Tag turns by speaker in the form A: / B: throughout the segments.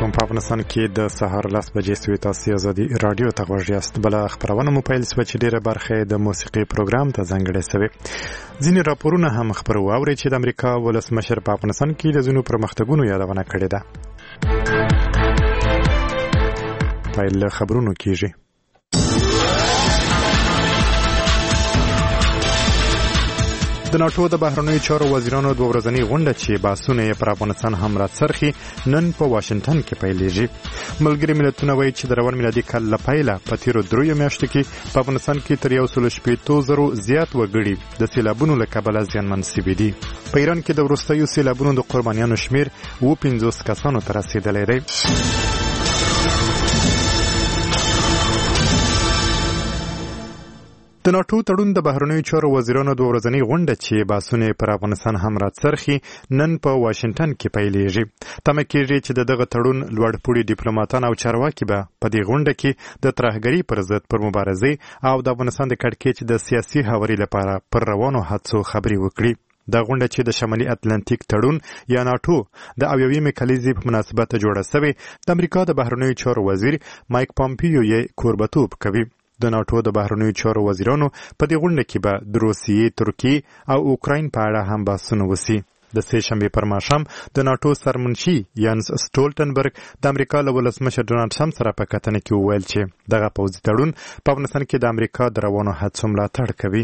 A: علیکم. په افغانستان کې د سهار 10 بجې سوي تاسو ازادي رادیو ته غوږ یاست. بل خبرونه مو پیل سوي چې ډیره برخه د موسیقي پروګرام ته ځانګړې شوی. ځینې راپورونه هم خبرو اوري چې د امریکا ولسمشر په افغانستان کې د ځینو پرمختګونو یادونه کړې ده. پیل خبرونو کېږي. د ناتو د بهرنیو چارو وزیرانو د ورځنۍ غونډه چې بحثونه یې پر افغانستان هم راڅرخي نن په واشنگټن کې پیلېږي. ملګري ملتونه وایي چې د روان میلادي کال له پیله په تیرو 3 میاشتو کې په افغانستان کې تر 160,000 زیات وګړي د سیلابونو له کبله زیانمن شوي دي. په ایران کې د وروستیو سیلابونو د قربانیانو شمیر 50 کسانو ته رسیدلی دی. د ناتو تړون د بهرنیو چارو وزیرانو د ورځنۍ غونډه چې بحثونه پر افغانستان هم راڅرخي نن په واشنگټن کې پیلېږي. تمه کېږي چې دغه تړون لوړپوړي ډیپلوماټان او چارواکي به په دې غونډه کې د ترهګرۍ پر ضد پر مبارزې او د افغانستان د کړکېچ د سیاسي هواري لپاره پر روانو هڅو خبرې وکړي. دا غونډه چې د شمالي اتلانتیک تړون یا ناتو د 80مې کلیزې په مناسبت جوړه شوې، د امریکا د بهرنیو چارو وزیر مایک پامپیو یې کوربتوب کوي. د ناتو د بهرنیو چارو وزیرانو په دې غونډه کې به د روسیې، ترکیې او اوکراین په اړه هم بحثونه وشي. د سې شنبې پر ماښام د ناتو سرمنشي یانس سټولټنبرګ د امریکا له ولسمشر ډونالډ ټرمپ سره په کتنه کې وویل چې دغه پوځي تړون په افغانستان کې د امریکا د روانو هڅو ملاتړ کوي.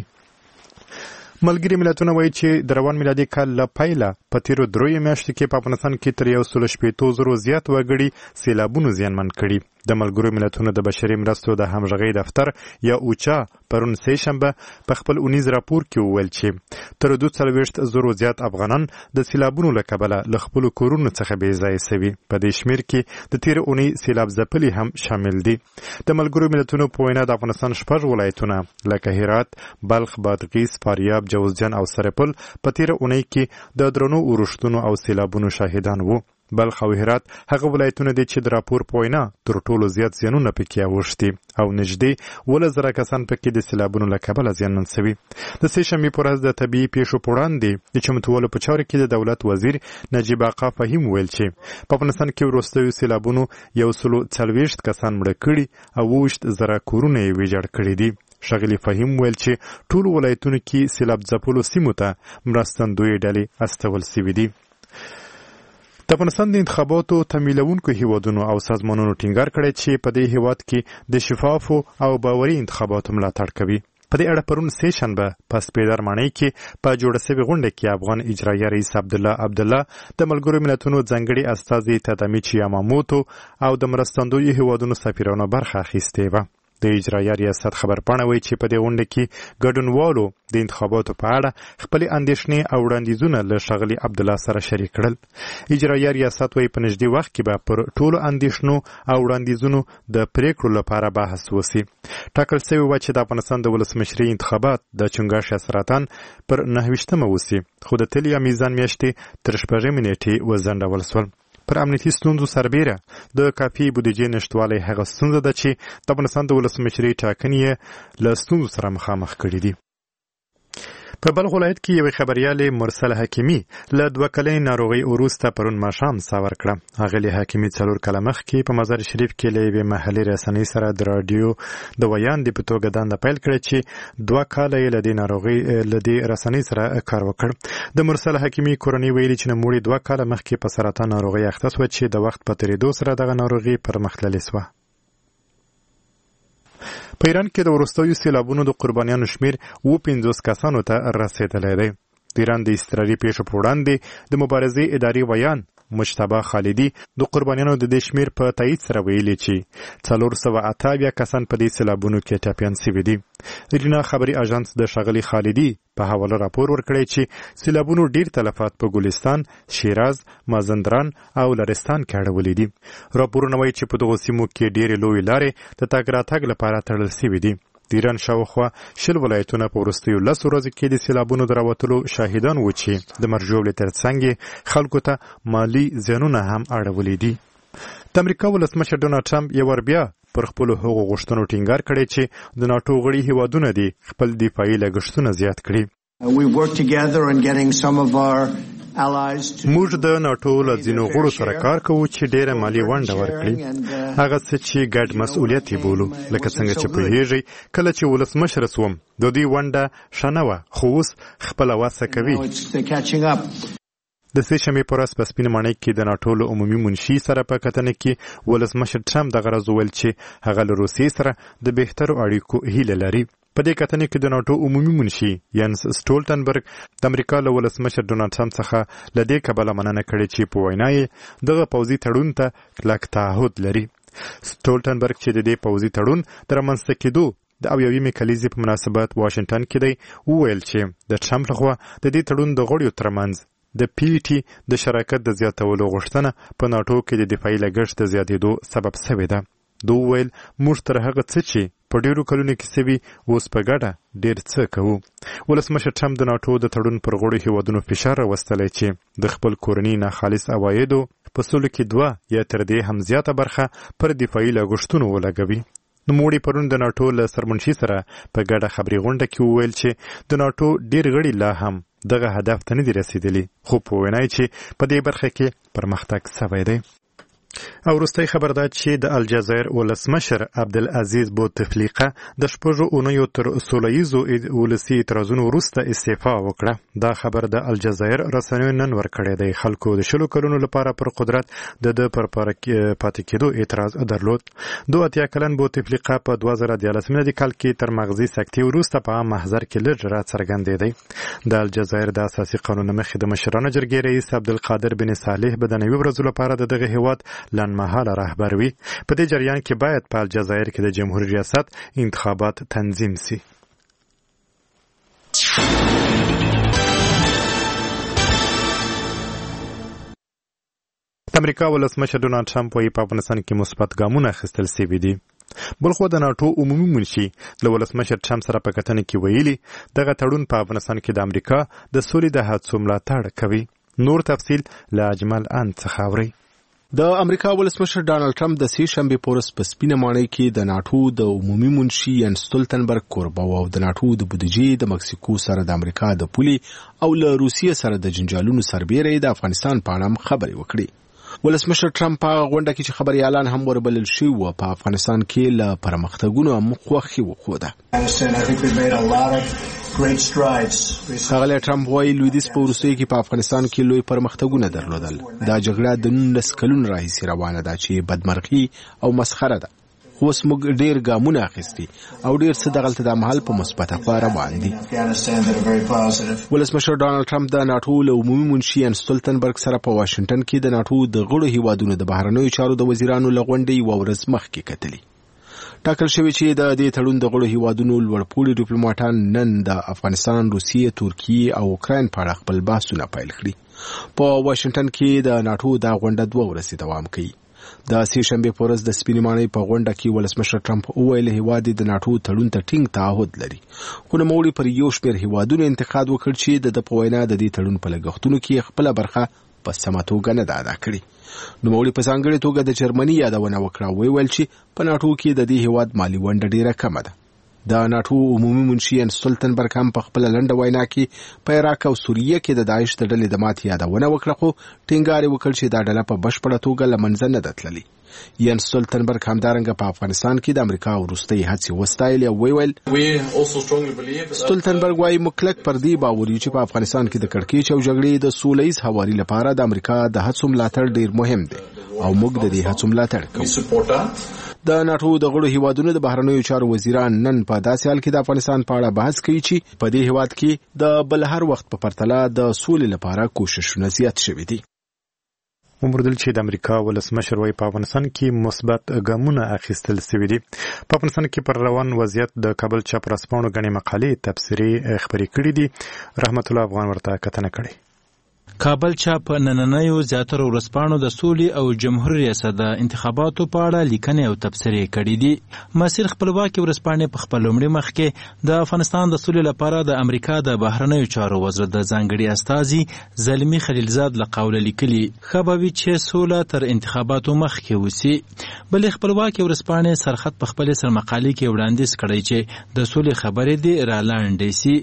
A: ملګري ملتونه وایي چې د روان میلادي کال له پیله په تیرو 3 میاشتو کې په افغانستان کې تر 160,000 زیات وګړي سیلابونو زیانمن کړي. د ملګرو ملتونو د بشري مرستو د همغږۍ دفتر یا اوچا پرون سې شنبه په خپل اونیز راپور کې وویل چې تر 240,000 زیات افغانان د سیلابونو له کبله له خپلو کورونو څخه بې ځایه شوي. په دې شمیر کې د تیر اونۍ سیلاب ځپلي هم شامل دي. د ملګرو ملتونو په وینا د افغانستان 6 ولایتونه لکه هرات، بلخ، بادغیس، فاریاب، جوزجان او سرپل په تیر اونۍ کې د درنو اورښتونو او سیلابونو شاهدان وو. بلخ او هرات هغه ولایتونه دي چې د راپور په وینا تر ټولو زیات زیانونه پکې اوښتي او نږدې 10,000 کسان پکې د سیلابونو له کبله زیانمن شوي. د سې شنبې په ورځ د طبیعي پیښو په وړاندې د چمتووالي په چارو کې د دولت وزیر نجیب آقا فهیم ویل چې په افغانستان کې وروستیو سیلابونو 140 کسان مړه کړي او 20,000 کورونه یې ویجاړ کړي دي. ښاغلي فهیم ویل چې ټولو ولایتونو کې سیلاب ځپلو سیمو ته مرستندویې ډلې استول شوي دي. د افغانستان د انتخاباتو تمویلونکو هیوادونو او سازمانونو ټینګار کړی چې په دې هیواد کې د شفافو او باوري انتخاباتو ملاتړ کوي. په دې اړه پرون سې شنبه په سپیدر ماڼۍ کې په جوړه شوې غونډه کې افغان اجرایه رئیس عبدالله د ملګرو ملتونو ځانګړي استازي تادامیچی یاماموتو او د مرستندویو هیوادونو سفیرانو برخه اخیستې وه. د اجرایه ریاست خبرپاڼه وایي چې په دې غونډه کې ګډونوالو د انتخاباتو په اړه خپلې اندېښنې او وړاندیزونه له ښاغلي عبدالله سره شریک کړل. اجرایه ریاست وایي په نږدې وخت کې به پر ټولو اندېښنو او وړاندیزونو د پریکړو لپاره بحث وشي. ټاکل شوې وه چې د افغانستان د ولسمشرۍ انتخابات د چنګاښ یا سرطان پر 9 وشي، خو د تل یا میزان میاشتې تر 6 نیټې وځنډول شول. پر امنیتي ستونزو سربیره د کافي بودیجې نشتوالی هغه ستونزه ده چې د افغانستان د ولسمشرۍ ټاکنې له ستونزو سره مخامخ کړي دي. په بلخ ولایت کې یوې خبریالې مرسل حکیمي له 2 کلنې ناروغۍ وروسته پرون ماښام ساه ورکړه. هغې حکیمي 4 کاله مخکې په مزار شریف کې له یوې محلي رسنۍ سره د راډیو د ویاندې په توګه دنده پیل کړې چې 2 کاله یې له دې ناروغۍ له دې رسنۍ سره کار وکړ. د مرسل حکیمي کورنۍ ویلي چې نوموړې 2 کاله مخکې په سرطان ناروغۍ اخته شوه چې د وخت په تېرېدو سره دغه ناروغي پرمختللې شوه. په ایران کې د وروستیو سیلابونو د قربانیانو شمیر 50 کسانو ته رسیدلی دی. د ایران د اضطراري پیښو په وړاندې د مبارزې اداري ویان مجتبی خالدي د قربانیانو د دې شمیر په تایید سره ویلي چې 428 کسان په دې سیلابونو کې ټپیان شوي دي. رینا خبري اژانس د ښاغلي خالدي په حواله راپور ورکړی چې سیلابونو ډیر تلفات په ګلستان، شیراز، مازندران او لرستان کې اړولي دي. راپورونه وایي چې په دغو سیمو کې ډېرې لویې لارې د تګ راتګ لپاره تړل شوي دي. د ایران شاوخوا 10 ولایتونه په وروستیو 10 ورځو کې د سیلابونو د راوتلو شاهدان وو چې د مرجوړې ترڅنګ خلکو ته مالی زیانونه هم اړولي دي. د امریکا ولسمشر ډونالډ ټرمپ یو ور بیا پر خپل حقوقو غوښتنو ټینګار کړی چې د ناتو غړي هیوادونه دي خپل دفاعي لګښتونه زیات کړي.
B: We work together on getting some of our
A: موږ د ناټو له ځینو غړو سره کار کوو چې ډېره مالي ونډه ورکړي، هغه څه چې ګډ مسؤلیت یې بولو. لکه څنګه چې پوهیږئ کله چې ولسمشر سوم د دې ونډه ښه نه وه، خو اوس خپله وسه کوي. د سې شنبې په ورځ په سپین ماڼۍ کې د ناټو له عمومي منشي سره په کتنه کې ولسمشر ټرمپ دغه ورځ وویل چې هغه له روسیې سره د بهترو اړیکو هیله لري. په دې کتنې کې د ناټو عمومي منشي ینس سټولټنبرګ د امریکا له ولسمشر ډونالډ ټرمپ څخه له دې کبله مننه کړې چې په وینا یې دغه پوځي تړون ته کلک تعهد لري. سټولټنبرګ چې د دې پوځي تړون د رامنځته کېدو د اویاومې کلیزې په مناسبت واشنګټن کې دی، وویل چې د ټرمپ لخوا د دې تړون د غړیو ترمنځ د پی ټي د شراکت د زیاتولو غوښتنه په ناټو کې د دفاعي لګښت د زیاتېدو سبب شوې ده. دوی وویل موږ تر هغه څه چې په ډېرو کلونو کې سوي اوس په ګډه ډېر څه کوو. ولسمشر ټرمپ د ناټو د تړون پر غړو هیوادونو فشار راوستلی چې د خپل کورني ناخالص عوایدو په سلو کې 2 یا تر دې هم زیاته برخه پر دفاعي لګښتونو ولګوي. نوموړي پرون د ناټو له سرمنشي سره په ګډه خبري غونډه کې وویل چې د ناټو ډېر غړي لا هم دغه هدف ته نه دي رسیدلي، خو په وینا چې په دې برخه کې پرمختګ شوی دی. او وروستی خبر دا چې د الجزایر ولسمشر عبدالعزیز بوتفلیقه د شپږو اونیو تر سوله ییزو ولسي اعتراضونو وروسته استعفا وکړه. دا خبر د الجزایر رسنیو نن ورکړی دی. خلکو د 20 کلونو لپاره پر قدرت د پاتې کېدو اعتراض درلود. 82 کلن بوتفلیقه په 2013 میلادي کال کې تر مغزي سکتې وروسته په عام محضر کې لږ راڅرګندېدی. د الجزایر د اساسي قانون مخې د مشرانو جرګې رئیس عبدالقادر بن صالح به د نوي ورځو لپاره دغه هیواد لنډمهاله رهبر وي. په دې جریان کې باید په الجزایر کې د جمهوریت ریاست انتخابات تنظیم شي. امریکا ولسمشر ډونالډ ټرمپ وايي په افغانستان کې مثبت ګامونه اخیستل شوي دي. بلخو د ناټو عمومي منشي له ولسمشر ټرمپ سره په کتنه کې ویلي دغه تړون په افغانستان کې د امریکا د سولې د هڅو ملاتړ کوي. نور تفصیل له اجمل ان څخه اورئ.
B: د امریکا ولسمشر ډانلډ ټرمپ د سې شنبې په ورځ په سپینه ماڼۍ کې د ناټو د عمومي منشي ینس سټولټنبرګ کوربه او د ناټو د بودیجې د مکسیکو سره د امریکا د پولي او له روسیې سره د جنجالونو سربېره د افغانستان په اړه خبرې وکړې. ولسمشر ټرمپ په غونډه کې چې خبري اعلان هم وربلل شوی و په افغانستان کې له پرمختګونو مخوخي وخوده. ښاغلی ټرمپ وایي لویدیځ په وروستیو کې په افغانستان کې لوی پرمختګونه درلودل. دا جګړه د 19 کلونو راهیسې روانه ده چې بدمرغي او مسخره ده. خو اوس موږ ډېر ګامونه اخیستي او ډېر څه دغلته د محل په مثبته خوا روان دي. ولسمشر ډانلډ ټرمپ د ناټو له عمومي منشي ینس سټولټنبرګ سره په واشنګټن کې د ناټو د غړو هیوادونو د بهرنیو چارو د وزیرانو له غونډې یوه ورځ مخکې کتلي. ټاکل شوی چې د دې تړون د غړو هیوادونو لوړپوړي ډیپلوماټان نن د افغانستان، روسیې، ترکیې او اوکراین په اړه خپل بحثونه پیل کړي. په واشنګټن کې د ناټو دا غونډه 2 ورځې دوام کوي. د سې شنبې په ورځ د سپینې ماڼۍ په غونډه کې ولسمشر ټرمپ وویل هیواد د ناټو تړون ته ټینګ تعهد لري. خو نوموړي پر یو شمېر هیوادونو انتقاد وکړ چې د په وینا د دې تړون په لګښتونو کې خپل برخه په سمه توګه نه ده ادا کړې. نوموړي په ځانګړې توګه د جرمني یادونه وکړه او ویل چې په ناټو کې د دې هیواد مالي ونډه ډیره کمه ده. د ناټو عمومي منشي ینس سټولټنبرګ هم په خپل لنډه وینا کې په عراق او سوریه کې د داعش د ډلې د ماتې یادونه وکړه، خو ټینګار وکړ چې دا ډله په بشپړه توګه له منځه نه ده تللې. ینس سټولټنبرګ همدارنګه په افغانستان کې د امریکا وروستۍ هڅې وستایلې او ویل سټولټنبرګ وايي مکلک پر دې باور چې په افغانستان کې د کړکېچ او جګړې د سوله ییز هواري لپاره د امریکا د هڅو ملاتړ ډیر مهم دی او موږ د دې هڅو ملاتړ کوو. د ناټو د غړو هیوادونو د بهرنیو چارو وزیران نن په داسې حال کې د افغانستان په اړه بحث کوي چې په دې هیواد کې د بل هر وخت په پرتله د سولې لپاره کوششونه زیات شوي دي.
A: ومردل چې د امریکا ولسمشر وايي په افغانستان کې مثبت ګامونه اخیستل شوي دي. په افغانستان کې پر روان وضعیت د کابل چاپ رسپانو غني مقالې تبصرې خبرې کړې دي. رحمت الله افغان ورته کتنه کړې.
C: کابل چاپ نننیو زیاتره ورځپاڼو د سولې او جمهوریت ریاست د انتخاباتو په اړه لیکنې او تبصرې کړې دي. مسیر خپلواکي ورځپاڼې په خپل لومړي مخ کې د افغانستان د سولې لپاره د امریکا د بهرنیو چارو وزارت د ځانګړي استازي زلمی خلیلزاد له قوله لیکلي ښه به وي چې سوله تر انتخاباتو مخکې وسي. بلې خپلواکي ورځپاڼې سرخط په خپلې سرمقالې کې وړاندیز کړی چې د سولې خبرې دې را لاندې سي.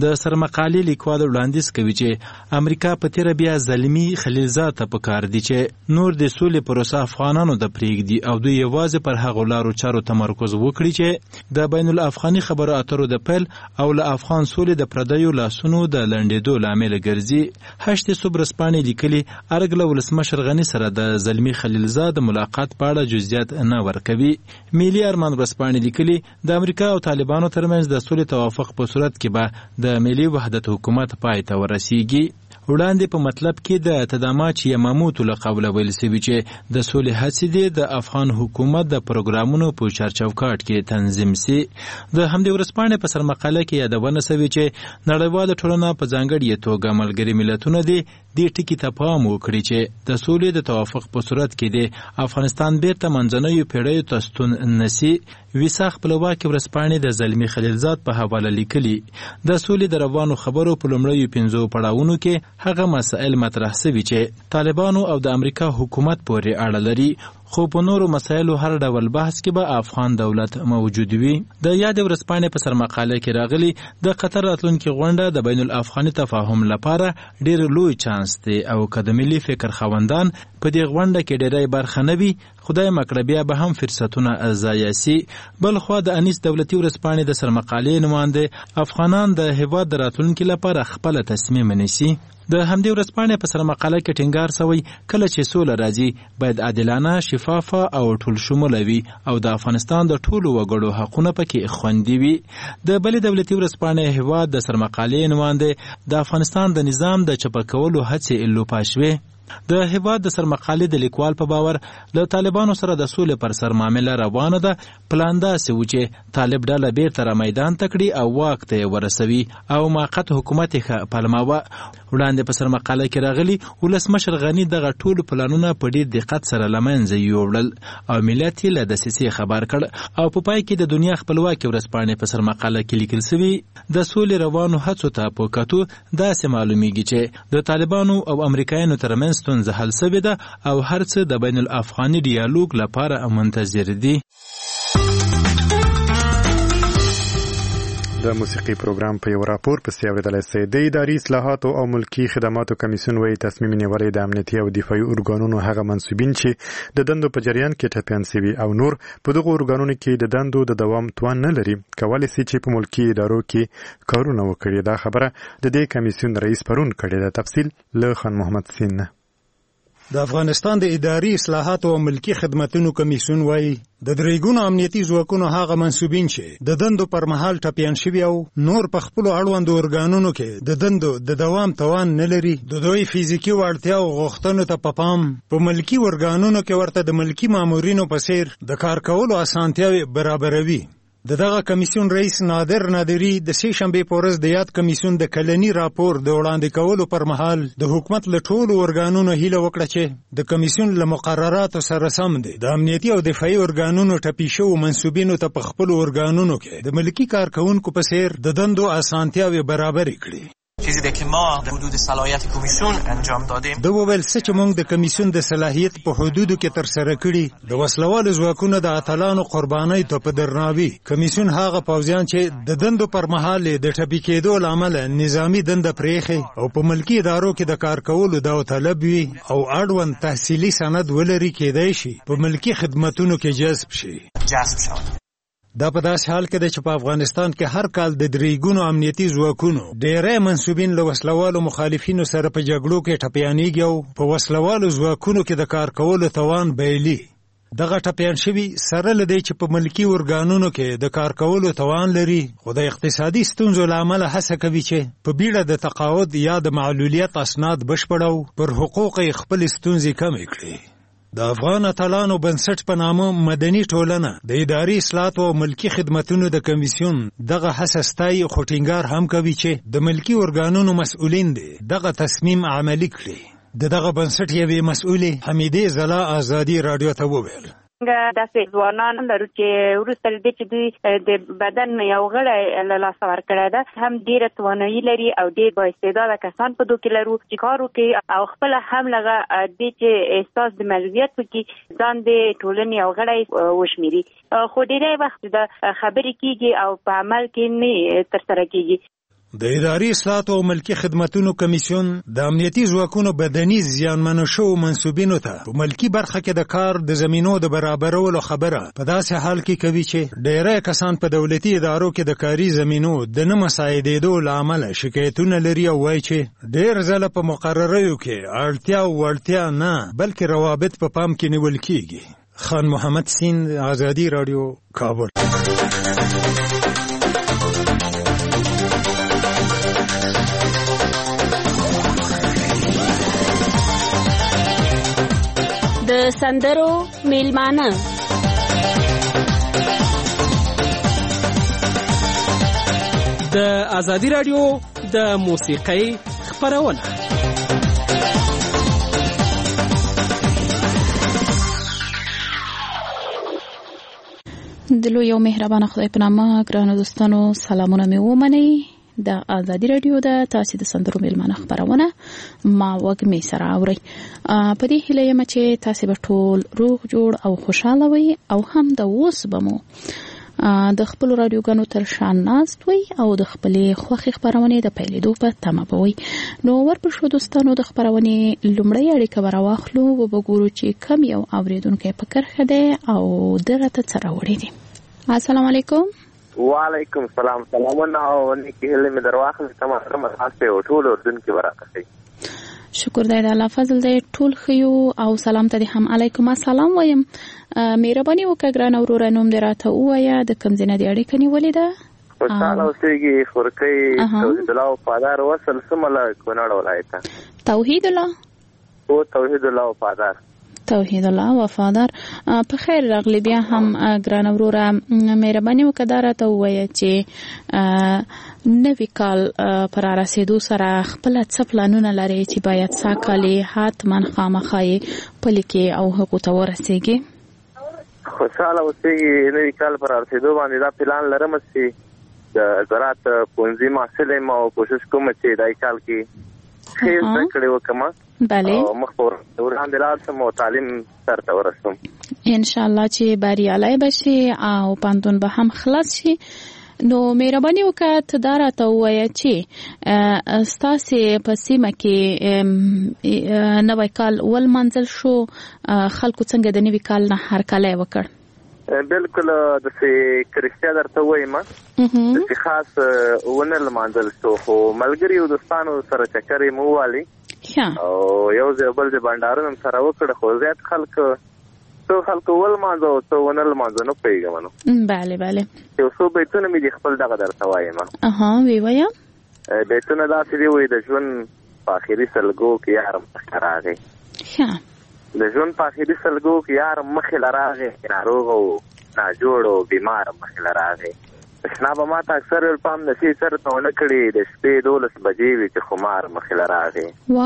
C: د سرمقالې لیکوال وړاندیز کوي چې امریکا په تیره بیا زلمی خلیلزاد ته پکار دي چې نور د سولې پروسه افغانانو د پریږدي او دوی یوازې پر هغو لارو چارو تمرکز وکړي چې د بین الافغاني خبرو اترو د پیل او له افغان سولې د پردیو لاسونو د لنډېدو لامل ګرځي. هشت صبح رسپانې لیکلي ارګ له ولسمشر غني سره د زلمی خلیلزاد د ملاقات په اړه جزئیات نه ورکوي. ملي ارمان ورځپاڼې لیکلي د امریکا او طالبانو ترمنځ د سولې توافق په صورت کې به د ملي وحدت حکومت پای ته ورسیږي. وړاندې په مطلب کې د تدامات یماموت له قوله ویل شوي چې د سولې هڅې دي د افغان حکومت د پروګرامونو په چارچوکاټ کې تنظیم سي. د همدې ورځپاڼې په سرمقاله کې یادونه شوې چې نړیواله ټولنه په ځانګړې توګه ملګري ملتونه دي دې ټکي ته پام وکړي چې د سولې د توافق په صورت کې د افغانستان بیرته منځنیو پیړیو ته ستون نشي. ویسا خپلواکي ورځپاڼې د زلمی خلیلزاد په حواله لیکلي د سولې د روانو خبرو په لومړیو 5 پړاوونو کې هغه مسائل مطرح شوي چې طالبانو او د امریکا حکومت پورې اړه لري، خو په نورو مسایلو هر ډول بحث کې به افغان دولت موجود وي. د یاد ورځپاڼې په سرمقاله کې راغلي د قطر راتلونکي غونډه د بین الافغاني تفاهم لپاره ډېر لوی چانس دی او که د ملي فکر خاوندان په دې غونډه کې ډېری برخه نه وي خدای مکړه بیا به هم فرصتونه ضایع سي. بل خوا د انیس دولتي ورځپاڼې د سرمقالې نماینده افغانان د هیواد د راتلونکي لپاره خپل تصمیم نیسي. د همدې ورځپاڼې په سرمقاله کې ټینګار شوی کله چې سوله راځي باید عادلانه، شفافه او ټول شموله وي او د افغانستان د ټولو وګړو حقونه پکې خوندي وي. د بلې دولتي ورځپاڼې هیواد د سرمقالې نماینده د افغانستان د نظام د چپه کولو هڅې لوپا شوې. د هیواد د سرمقالې د لیکوال په باور له طالبانو سره د سولې پر سر معامله روانه ده. پلان داسې و چې طالب ډله بیرته را میدان ته کړي او واک ته ورسوي او موقت حکومت یې ښه پلماوه. وړاندې په سرمقاله کې راغلي ولسمشر غني دغه ټول پلانونه په ډېر دقت سره له منځه یوړل او ملت یې له دسیسې خبر کړ. او په پای کې د دنیا خپلواکي ورځپاڼې په سرمقاله کې لیکل شوي د سولې روانو هڅو ته په کتو داسې معلومیږي چې د طالبانو او امریکایانو ترمنځ ستونزه حل شوې ده او هر څه د بین الافغاني ډیالوګ لپاره منتظر دي.
A: د موسیقي پروګرام په یو راپور پسې اورېدلی سئ. د اداري اصلاحاتو او ملکي خدماتو کمیسیون وایي تصمیم نیولی د امنیتي او دفاعي ارګانونو هغه منصوبین چې د دندو په جریان کې ټپیان سوي او نور په دغو ارګانونو کې د دندو د دوام توان نه لري کولی سي چې په ملکي ادارو کې کارونه وکړي. دا خبره د دې کمیسیون رئیس پرون کړې ده. تفصیل له خان محمد سین نه.
D: د افغانستان د اداري اصلاحاتو او ملکي خدماتو کمیسیون وایي د درېګونو امنیتي ځواکونو هغه منصوبین چې د دندو پر مهال ټپیان شوي او نور په خپلو اړوندو ارګانونو کې د دندو د دوام توان نه لري د دوی فزیکي وړتیا او غوښتنو ته په پام په ملکي ارګانونو کې ورته د ملکي مامورینو په څیر د کار کولو اسانتیاوې برابروي. دغه کمیسیون رئیس نادر نادری د سې شنبې په ورځ د یاد کمیسیون د کلني راپور د وړاندې کولو پر مهال د حکومت له ټولو ارګانونو هیله وکړه چې د کمیسیون له مقرراتو سره سم دي د امنیتي او دفاعي ارګانونو ټپي شوو منصوبینو ته په خپلو ارګانونو کې د ملکي کارکوونکو په څیر د دندو اسانتیاوې برابرې کړي.
E: چیزی ده که ما در حدود صلاحیت کمیسیون انجام دادیم.
D: د وویل څه چې موږ د کمیسیون د صلاحیت په حدودو کې ترسره کړي د وسلوالو ځواکونو د اتلانو قربانۍ ته په درناوي کمیسیون هغه پوځیان چې د دندو پر مهال د ټپي کېدو له امله نظامي دنده پرېښي او په ملکي ادارو کې د کار کولو داوطلب وي او اړوند تحصیلي سند ولري کېدای شي په ملکي خدمتونو کې جذب شي. دا په داسې حال کې ده چې په افغانستان کې هر کال د درېګونو امنیتي ځواکونو ډېری منصوبین له وسلوالو مخالفینو سره په جګړو کې ټپیانېږي او په وسلوالو ځواکونو کې د کار کولو توان بایلي. دغه ټپیان شوي سره له دې چې په ملکي ارګانونو کې د کار کولو توان لري خو د اقتصادي ستونزو له امله هڅه کوي چې په بیړه د تقاعد یا د معلولیت اسناد بشپړ او پر حقوق یې خپلې ستونزې کمې کړي. د افغان اتلانو بنسټ په نامه مدني ټولنه د اداري اصلاحاتو او ملکي خدمتونو د کمیسیون دغه هڅه ستایي خو ټینګار هم کوي چې د ملکي ارګانونو مسؤلین دي دغه تصمیم عملي کړي. دغه بنسټ یوې مسؤلې حمیدې ځلا ازادي رادیو ته وویل
F: داسې ځوانان لرو چې وروسته له دې چې دوی د بدن یو غړی له لاسه ورکړی ده هم ډېره توانایي لري او ډېر بااستعداده کسان په دوی کې لرو چې کار وکړي او خپله هم لغه دې چې احساس د مسؤلیت وکړي ځان د ټولنې یو غړی وشمېري خو ډېری وخت د خبرې کېږي او په عمل کې نه ترسره کېږي.
D: د اداري اصلاحاتو او ملکي خدماتو کمیسیون د امنیتي ځواکونو بدني زیانمنو شوو منسوبینو ته په ملکي برخه کې د کار د زمینو د برابرولو خبره په داسې حال کې کوي چې ډېری کسان په دولتي ادارو کې د کاري زمینو د نه مساعدېدو له امله شکایتونه لري او وایي چې ډېر ځله په مقرریو کې اړتیا او وړتیا نه بلکې روابط په پام کې نیول کېږي. خان محمد سین، آزادي راډیو، کابل.
G: د سندرو میلمانه
H: د آزادي راډیو د موسیقۍ خپرونه.
I: د لوی او مهربانه خدای په نامه ګرانو دوستانو سلامونه مې ومنئ. د آزادي راډیو د تاسو د سندرو میلمانه خبرونه ما وګمې سره اوري. په دې هیله یم چې تاسو به ټول روغ جوړ او خوشاله وي او هم د اوس بمو د خپل رادیوګانو تر شان ناست وي او د خپلې خوښې خبرونه د پیلېدو په تمه بوي. نو ورپښو دوستانو د خبرونه لومړی اړیکه براواخلو او وګورو چې کم یو اوریدونکو په کرخه ده او دغه ته سره وړي دي. السلام علیکم.
J: وعلیکم السلام. سلامونه او نیکی هیله مې درواخل تمام خاصه او ټول اردوونکو برکت.
I: شکر دی د الله فضل دی ټول خيو او سلام ته هم علیکم السلام وایم. مهرباني وکړه ګران اورور نوم دې راته وایا د کوم ځای د اړیکې نیولې ده؟
J: خوشاله اوسېږي خورکۍ توحید الله وفادار وصل سمله کونړ ولایت.
I: توحید الله
J: او توحید الله وفادار.
I: توحید الله وفادار. په خیر راغلی بیا هم ګران وروره مهرباني وکړه راته ووایه چې نوی کال پر رسیدو سره خپل څه پلانونه لري چې باید ساکالي حتما خامخا پلي کې او هغو ته ورسیږي؟
J: خوشاله اوسېږي نوی کال پر رسیدو باندې دا پلان لرم چې د زراعت پونځي محصل یم او کوشش کوم چې دا کال کې ښه زده کړې وکړم.
I: بله
J: او مخ په وړاندې لاړ شم او تعلیم سرته ورسوم
I: انشاءالله چې بریالی بشي او پوهنتون به هم خلاص شي. نو مهرباني وکړه ته دا راته ووایه چې ستاسې په سیمه کې نوی کال ولمانځل شو، خلکو څنګه د نوي کال نه هرکلی وکړ؟
J: بالکل داسې کرشتیا درته وایم داسې خاص ونه لمانځل شو، خو ملګري او دوستانو سره چکرې مو ووالي او یو ځای بل ځای بنډارونه سره وکړه، خو زیات خلکو ولمانځه او څه ونه لمانځه نه پوهېږم نو.
I: بله بله.
J: یو څو بیتونه مې دي خپل دغه درته وایم.
I: وی وایه.
J: بیتونه داسې دي وایي د ژوند په آخري سلګو کې یار مخې راغی. د ژوند په آخري سلګو کې یار مخې له راغی، ناروغ او ناجوړ او بیمار مخې له راغی. شنا به ما ته اکثر پام نشي سر ته ونه کړي د شپې 12 بجې وي چې خمار مخې له راغی.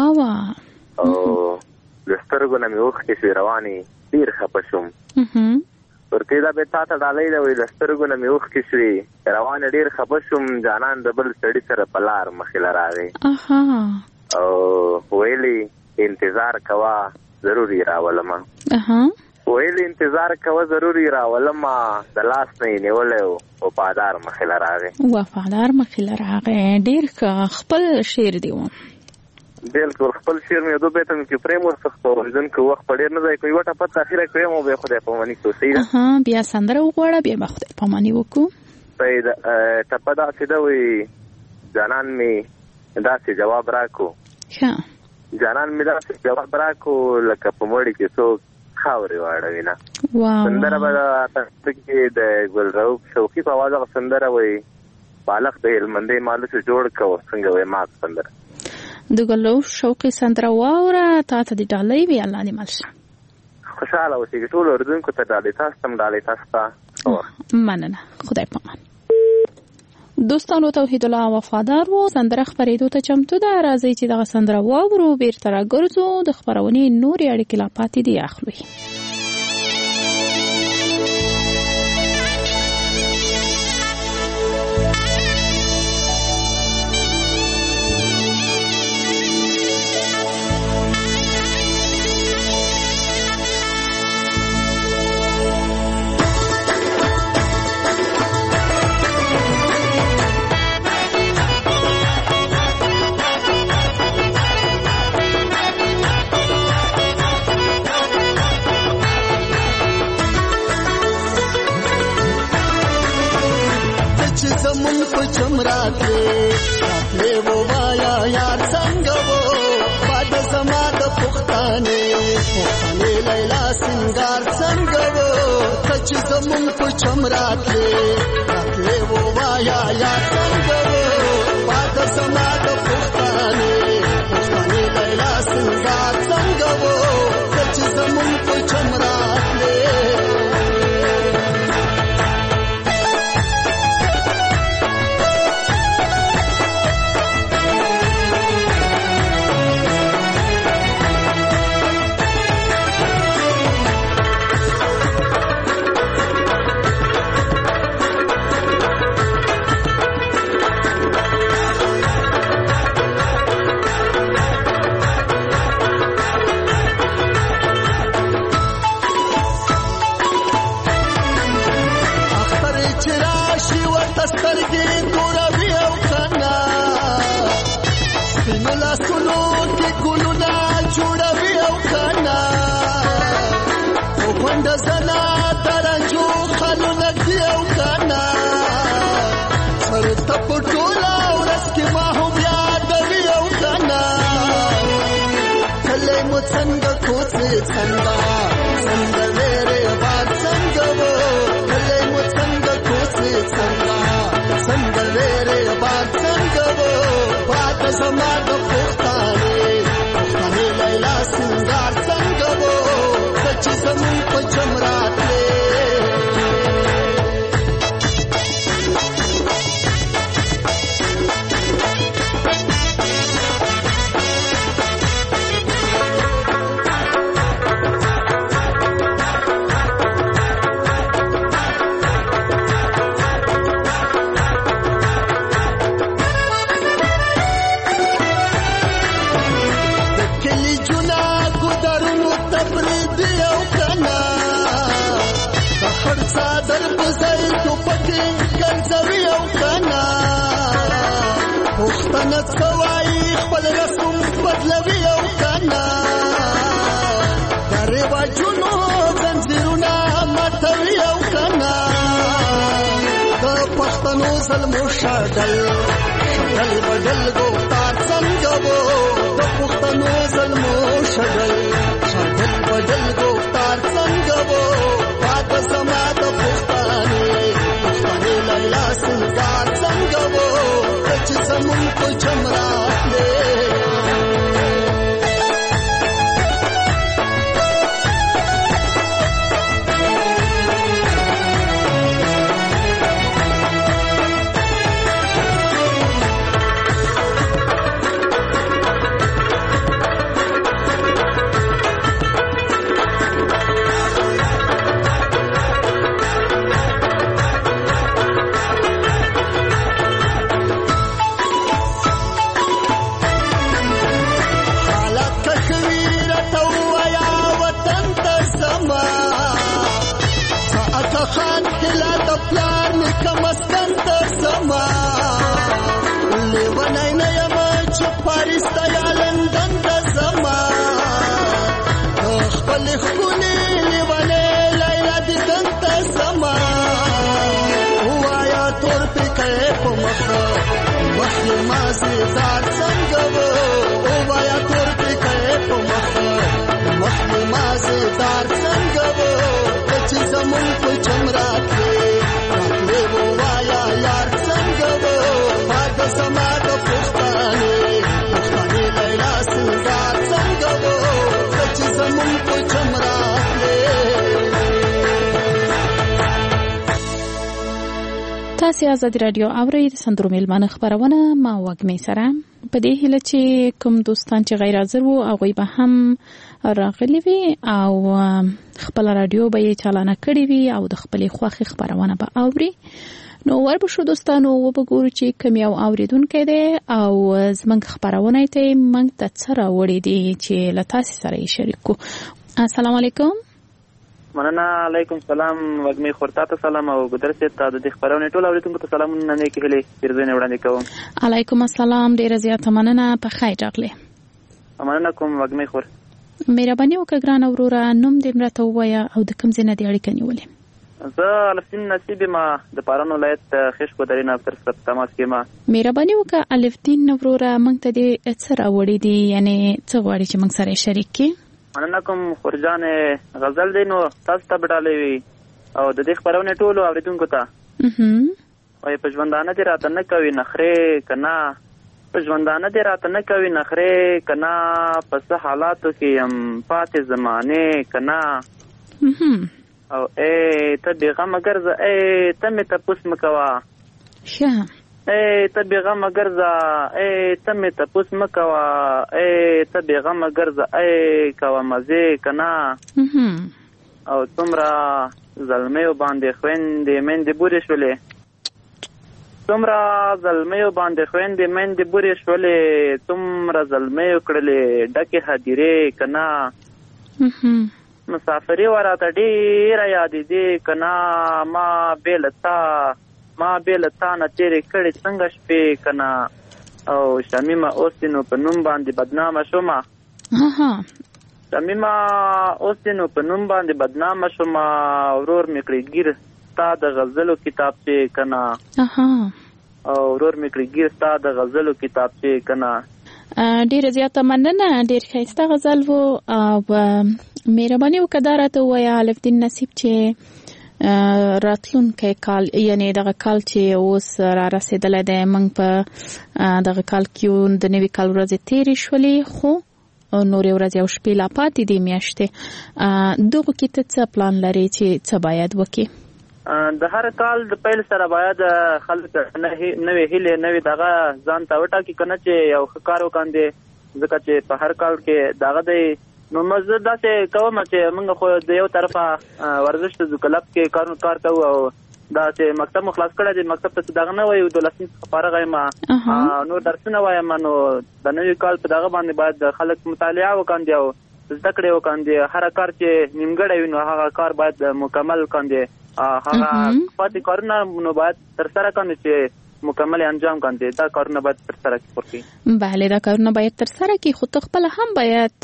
I: او
J: د سترګو نه مې اوښکې شوې روانې ډېر خفه شوم. ورته دا به تا ته ډالۍ ده وایي د سترګو نه مې اوښکې شوې روانې ډېر خفه شوم، جانان د بل سړي سره په لار مخې له راغی او ویلي انتظار کوه ضروري راولم. ویلي انتظار کوه ضروري راولم، د لاس نه یې نیولی وفادار مخې له راغی.
I: وفادار مخې له راغی. ډېر خپل شعر دی و.
J: بالکل خپل شعر مې دو بیته مې کې پرېم ورڅخته اورېدونکو وخت په ډېر نه ځای کوي یوه ټپه تاخیره کویم او بیا خدای پاماني کوو. صحیح ده.
I: بیا سندره وغواړه بیا به خدای پاماني وکړو.
J: صحیح ده. ټپه داسې ده وایي جانان مې داسې جواب راکړو، جانان مې داسې جواب راکړو لکه په مړي کې څوک خاورې واړوي نه. سندره به د ګل رؤف شوقي په اواز هغه سندره وایي بالغ د هلمندۍ مالوچو جوړ کوه څنګه وایي مات سندره
I: د ګل رؤف شوقي سندره واوره تا ته د ډالۍ وي الله دې مل شه.
J: خوشحاله اوسېږي ټولو اردوونکو ته ډالۍ تاسو ته هم ډالۍ تاسو ته
I: مننه. خدای پامان. دوستانو توحید الله وفادار و سندره خبرېدو ته چمتو ده. راځئ چې دغه سندره واورو بیرته راګرځو د خپرونې نورې اړیکې لا پاتې دي اخلوي.
K: زمون په چمراتې راتلې و وایا یار څنګه وو باد زما د پښتانه لیلا سنگار څنګه وو چې زمون په چمراتې راتلې و وایا یار څنګه وو باد زما د پښتانه لیلا سنگار څنګه وو چې زمون په چمراتې
I: تاسو آزادي رادیو اورئ د سندرو میلمانه خبرونه ما وګمې سره په دې هیله چې کوم دوستان چې غیر حاضر وو هغوی به هم راغلي وي او خپل رادیو به یې چالانه کړې وي او د خپلې خوښې خبرونه به اوري. نو وربشو دوستانو وبګورو چې کوم یو اوریدونکی دی او زمونږ خبرونه ته موږ ته څه راوړي دي چې له تاسو سره یې شریکو. السلام علیکم.
L: مننه. علیکم سلام. وګمې خورتا ته سلام او ګدرسه ته د خبرونه ټول اوریدونکو ته سلامونه نه کېلې پیرزنه وړاندې کوم.
I: علیکم السلام. ډیره زیاته مننه. په خیر راغلی.
L: مننه کوم وګمې خور.
I: مهرباني وکړه ګران اوروره نوم دې مرته وایا او د کوم ځای نه دی اړیکه نیولې؟
L: زه الفدین نصیب ما د پارون ولایت خشکو درینه تر سره تماس کې ما
I: مهرباني وکړه الفدین وروره موږ ته دې څه راوړي دي یعنی څه غواړي چې موږ سره شریک کړي
L: مننه کوم خورجان غزل دی نو تاسو ته بډالې وي او د دې خبرونه ټولو اوریدونکو ته وای په ژوندانه دې راته نه کوي نخره کنا په ژوندانه دې راته نه کوي نخره کنا په څه حالاتو کې هم پاتې زمانه کنا او ته بیغمه ګرځه ته مې تپوس مکوا ته بیغمه ګرځه ته مې تپوس مکوا ته بیغمه ګرځه کوه مزې کنا او څومره زلمیو باندې خویندې میندې بورې شولې څومره زلمیو باندې خویندې میندې بورې شولې څومره زلمیو کړلې ډکې هدیرې کنا مسافري وراته ډېره یادې دي کنا ما بې له تا نه تېرې کړې څنګه شپې کنا او شمیمه اوس نو په نوم باندې بدنامه شومه شمیمه اوس نو په نوم باندې بدنامه شومه ورور مې کړې ګیر ستا د غزلو کتابچې کنا او ورور مې کړې ګیر ستا د غزلو کتابچې کنا
I: ډیره زیاته مننه ډیر ښایسته غزل و او مهرباني وکړه دا راته ووایه الفدین نصیب چې راتلونکی کال یعنی دغه کال چې اوس را رسېدلی دی موږ په دغه کال کې د نوي کال ورځې تېرې شولې خو نورې ورځې او شپې لا پاتې دي میاشتې دغو کې ته څه پلان لرې چې څه باید وکړي
L: د هر کال د پیل سره باید خلک نوې هیلې نوې دغه ځان ته وټاکي که نه چې یو ښه کار وکاندې ځکه چې په هر کال کې دغه دی نو زه داسې کوم چې موږ خو د یو طرفه ورزش ته ځو کلب کې کار کوو او داسې مکتب مو خلاص کړی دی مکتب ته چې دغه نه وایي 12 څخه فارغ یم نور درسونه وایم نو د نوي کال په دغه باندې باید خلک مطالعه وکاندي او زده کړې وکاندي هر کار چې نیمګړی وي نو هغه کار باید مکمل کاندي هغه پاتې کارونه نو باید ترسره کاندي چې مکمل انجام کاندي دا کارونه باید ترسره کړي
I: بله دا کارونه باید ترسره کړي خو ته خپل هم باید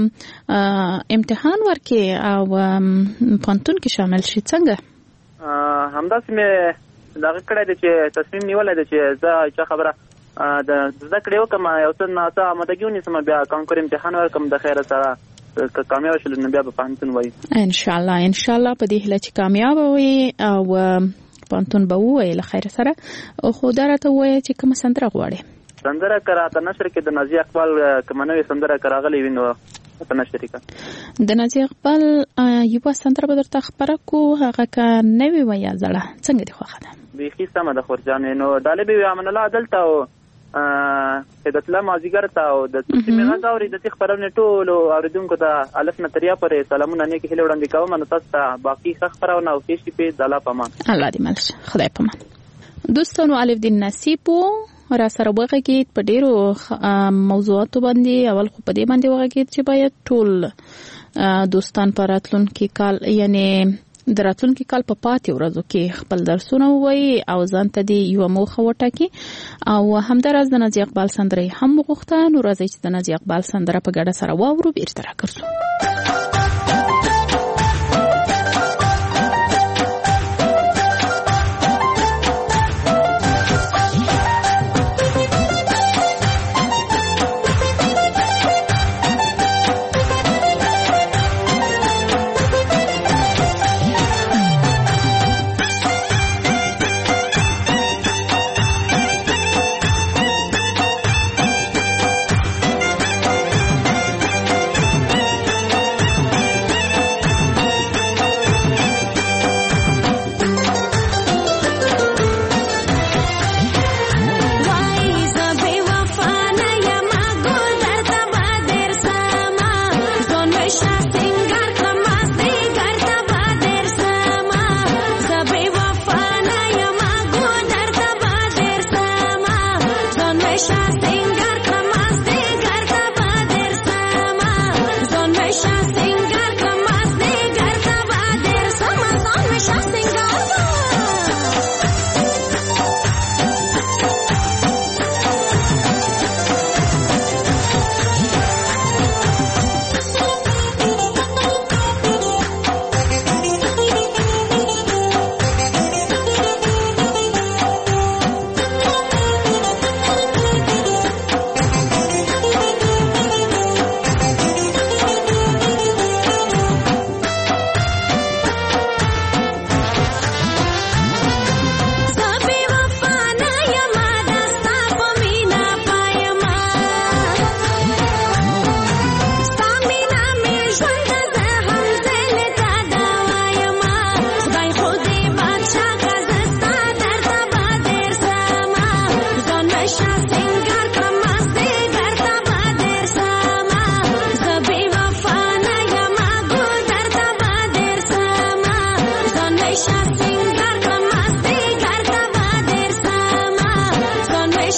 I: امتحان ورکړي او پوهنتون کې شامل شي څنګه
L: همداسې مې دغه کړی دی چې تصمیم نیولی دی چې زه چا خبره د زده کړې وکړم یو څه ناڅه آمادګي ونیسم بیا کانکور امتحان ورکړم د خیره سره که کامیاب شول نو بیا به پوهنتون وایي
I: انشاءالله په دې هیله چې کامیابه وي او پوهنتون به ووایي له خیر سره خو دا راته ووایه چې کومه سندره غواړې
L: سندره که راته نشر کې د نازي اقبال کومه نوې سندره که راغلې وي نو راته نشر کړه
I: د نازي اقبال یوه سندره به درته خپره کړو هغه که نوې وي یا زړه څنګه دې خوښه ده
L: بیخي سمه ده خورجانې نو ډالۍ به وي امان الله دلته او هدایت الله مازیګر ته او د سیمې غږ اوري د خبرونه ټولو اوریدونکو ته الف نه تریا پورې سلامونه نیکې هیلې وړاندې کوم نو تاسو ته باقي ښه خبرونه او ښې شپې د الله په امان
I: الله دې مل شه خدای په امان دوستانو الفدین نصیب را سره وغږېد په ډېرو موضوعاتو باندې اول خو په دې باندې وغږېد چې باید ټول دوستان په راتلونکي کال یعنی د راتلونکي کال په پاتې ورځو کې خپل درسونه ووایي او ځان ته دې یوه موخه وټاکي او همداراز د نازي اقبال سندره هم وغوښته نو راځئ چې د نازي اقبال سندره په ګډه سره واورو بیرته راګرځو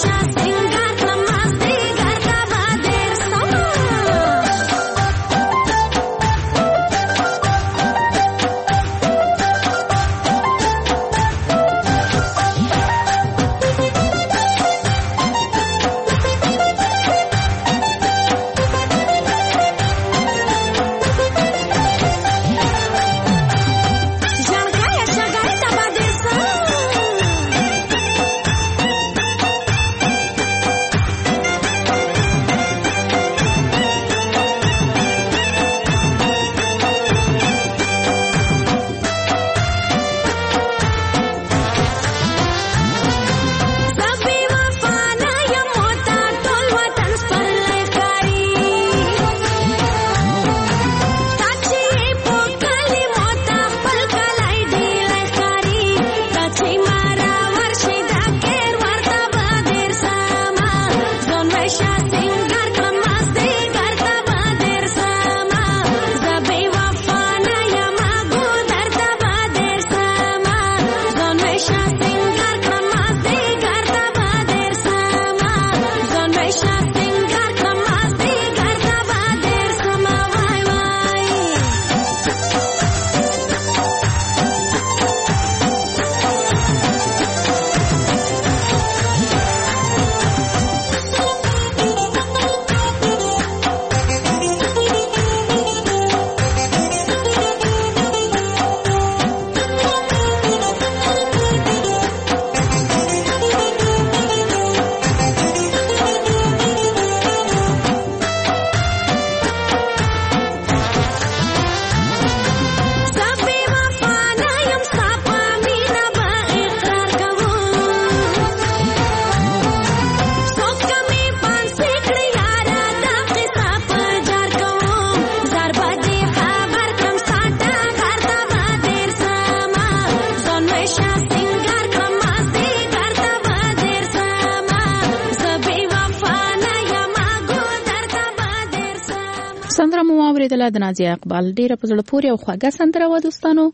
I: سندره مو اوریدله د نازیه اقبال ډیره په زړه پورې او خواږه سندره و دوستانو.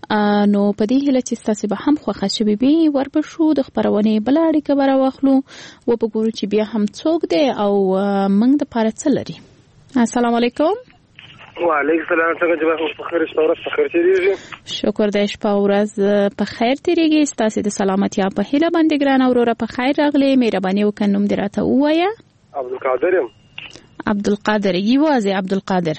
I: نو په دې هیله چې تاسو به هم خوښه شوي وي وربشو د خبرونې بل اړیکه به واخلو و په ګورو چې بیا هم څوک دی او موږ د پاره څه لري. السلام علیکم.
M: وعلیکم السلام. څنګه جواب په خیر شپه ورځ په خیر تیریږي؟
I: شکر دې شپه ورځ په خیر تیریږي. تاسو د سلامتیا په هیله باندې ګران اوروره په خیر راغلي. مهرباني وکړئ دې راته ووایه.
M: عبدالقادر یم.
I: عبدالقادر یوازې عبدالقادر.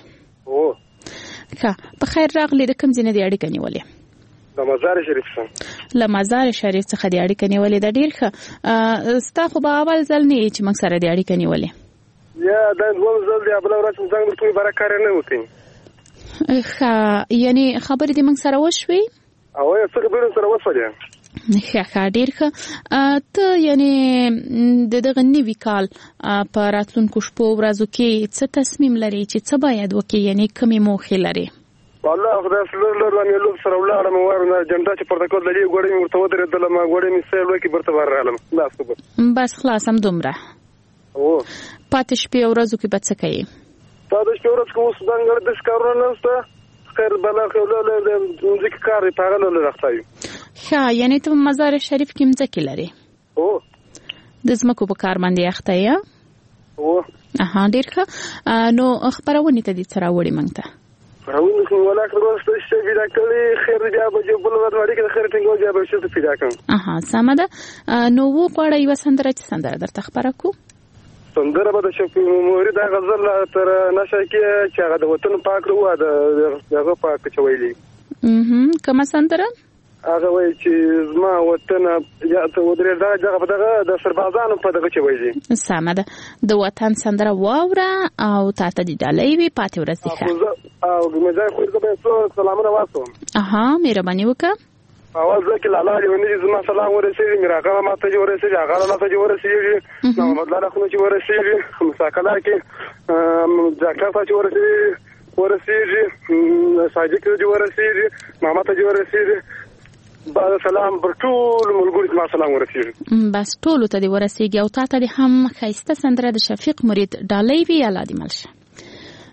I: ښه په خیر راغلي. د کوم ځای نه دې اړیکه نیولې؟
M: د مزار شریف څخه.
I: له مزار شریف څخه دې اړیکه نیولې. د ډیر ښه. ستا خو به اول ځل نه چې موږ سره دې اړیکه نیولې.
M: یا دا دوه ځل دی بل ورځ څنګه ورته برکار نه وتی.
I: ښه یعنی خبرې دې موږ سره وشوي؟
M: او یې څنګه به سره وشوي؟
I: ښه ډیر ښه. ته یعنی دغه نوي کال په راتلونکو شپو ورځو کې څه تصمیم لري چې څه باید وکړي، یعنی کومې موخې لري؟
M: والله خدای سره لرم یو سره ولاړم ورنه جنډا چې پروتوکول لري غوړې مې ورته ودرېدل ما غوړې مې سیل وکي برته ورالم بس
I: بس خلاص هم دومره.
M: او
I: پاتې شپې ورځو کې به څه کوي؟
M: پاتې شپې ورځو کې اوس دنګړ د ښکارونه نشته خیر بلا خو له ځکه کار په غلو راځي.
I: ښه یعنی ته مزار شریف کې مځکه لري؟
M: او
I: د زمکو په کار باندې اخته یا؟
M: او
I: ډیر ښه. نو خبرونه ته دې سره وړي مونږ ته
M: راوونه خو ولا کړو چې پیدا کړی خیر بیا به جو بل ورته کې خیر ټینګو بیا به څه پیدا کړم.
I: سم ده. نو و کوړی و سندره چې سندره درته خبره کو
M: سندره به د شپې موري د غزل تر نشه کې چې هغه د وطن پاک وروه دغه پاک چويلي.
I: کومه سندره؟
M: هغه وایي چې زما وطن یا ته ودرې دغه د سربازانو په دغه چويلي.
I: سم ده. د وطن سندره واوره او تاسو د ډالۍ وی پاتې ورسې ښه.
M: او مزه خو دې په سلامونه واسو.
I: مهرباني وکړه.
M: اواز کې لاله ونی زما سلام ورسېږي میراغه ماته جوړ ورسېږي هغه ماته جوړ ورسېږي نو مدلاره خو چې ورسېږي مساکلا کې ځکه چې ورسېږي ساجي کې جوړ ورسېږي ماما ته جوړ ورسېږي بعد سلام پر ټول ملګری ما سلام ورسېږي.
I: بس ټول ته دې ورسېږي او تاسو هم خیسته سندره د شفیق مرید ډالۍ وی الله دې ملشه.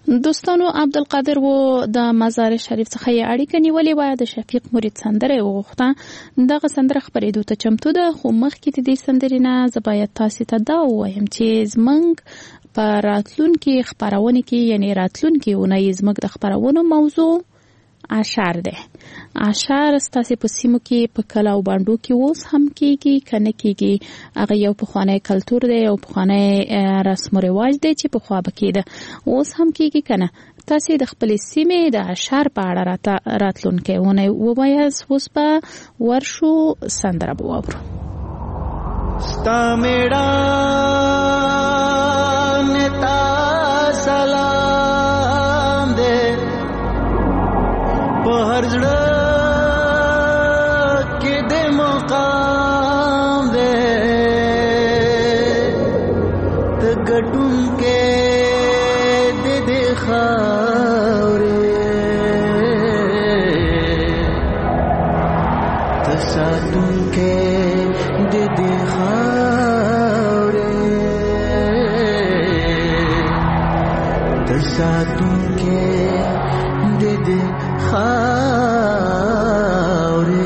I: دوستانو عبدالقادر و د مزار شریف څخه یې اړیکه نیولې وه، د شفیق مرید سندره یې وغوښته. دغه سندره خپرېدو ته چمتو ده، خو مخکې د دې سندرې نه زه باید تاسې ته دا ووایم چې زموږ په راتلونکي خپرونې کې، یعنې راتلونکي اونۍ زموږ د خپرونو موضوع اشعار ده. اشعار ستاسې په سیمو کې په کلا او بانډو کې اوس هم کېږي که نه کېږي، هغه یو پخوانی کلتور دی، یو پخوانی رسم و رواج دی چې پخوا به کېده، اوس هم کېږي که نه. تاسې د خپلې سیمې د اشعار په اړه راتلونکی اونۍ ووایاست. اوس به ورشو، سندره به واورو.
K: ستا میړانې ته سلام دی، په هر زړه کې د مقام دی، ته ګټونکی د دې خاورې، ته ساتونکی د دې خاورې، ته ساتونکی د دې خاورې.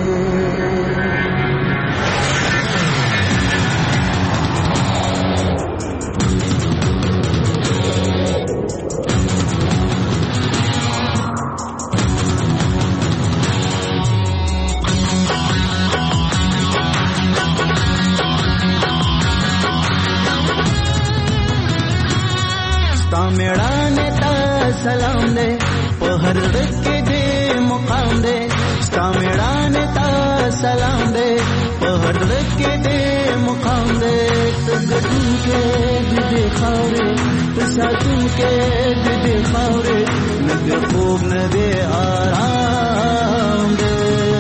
K: ستا میړانې ته سلام دی، په هر زړه کې دې مقام دی، ستا میړانې ته سلام دی، په هر زړه کې دې مقام دی، ته ګټونکی د دې خاورې، ته ساتونکی د دې خاورې، نه دې خوب نه دې آرام دی،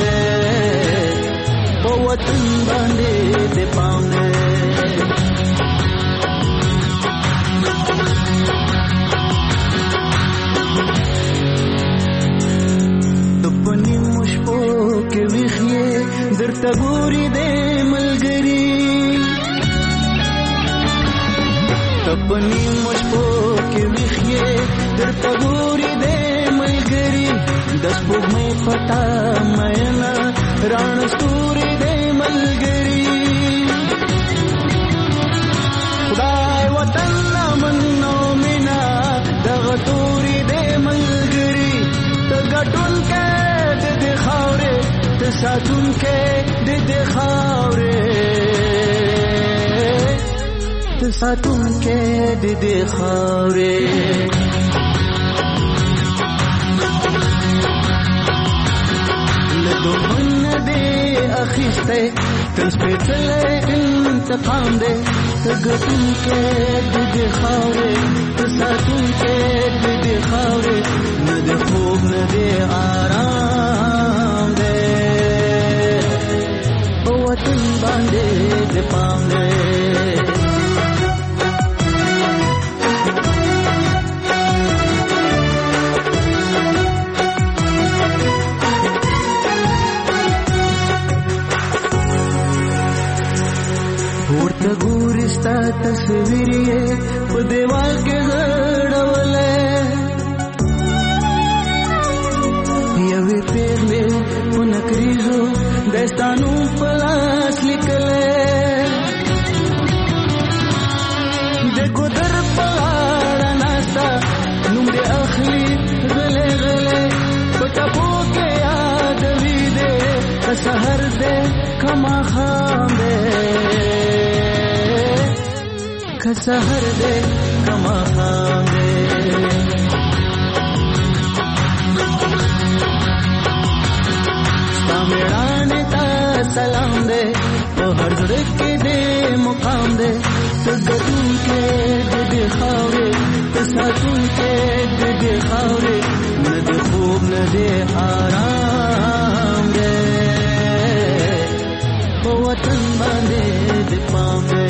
K: په وطن باندې دې پام دی. پنی مشپو کې ویخې درته ګوري د ملګری، پنی مشپو کې ویخې درته ګوري د ملګری، د سپوږمۍ پټه مینا راڼ ستوري د ملګری، خدای وطن لمن نو مینا دغه توري د ملګری، ته ګټونکی د دې خاورې، ته ساتونکی د دې خاورې، ته ساتونکی د دې خاورې. له دښمن نه دې اخیستی تل سپېڅلی انتقام دی، ته ګټونکی د دې خاورې، ته ساتونکی د دې خاورې، نه د خوب نه دې آرام دی، په وطن باندې دې پام دی. ورته ګوري ستا تصویر یې په دیوال کې غړولی، یوې پیغلې په نکریزو داستانو په لاس لیکلی، د ګودر په غاړه ناسته نوم دې اخلي غلی غلی، په ټپو کې یادوي دې که سحر دې که ماښام دې، که سحر دې که ماښام دې. ستا میړانې ته سلام دی، په هر زړه کې دې مقام دی، ته ګټونکی د دې خاورې، ته ساتونکی د دې خاورې، نه دې خوب نه دې آرام دی، په وطن باندې دې پام دی.